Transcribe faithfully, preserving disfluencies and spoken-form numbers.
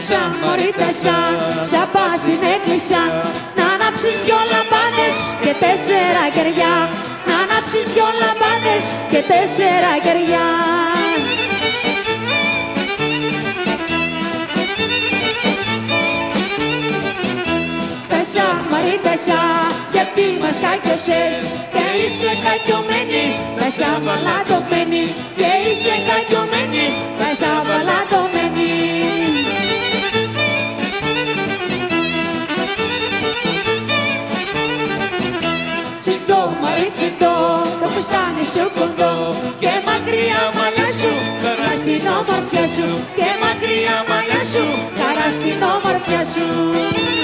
Τεσσά, μωρή τεσσά, σαν πας στην εκκλησιά, να ανάψεις δυο λαμπάδες και τέσσερα κεριά, να ανάψεις δυο λαμπάδες και τέσσερα κεριά. Τεσσά, μωρή τεσσά, γιατί μας κακιώσες και είσαι κακιωμένη, τεσσά βαλατωμένη, και είσαι κακιωμένη, τεσσά βαλατωμένη. Τσιντό, μωρή τσιντό, το φουστάνι σου κοντό, και μακριά μαλλιά σου, χαρά στην όμορφιά σου, και μακριά μαλλιά σου, χαρά στην όμορφιά σου.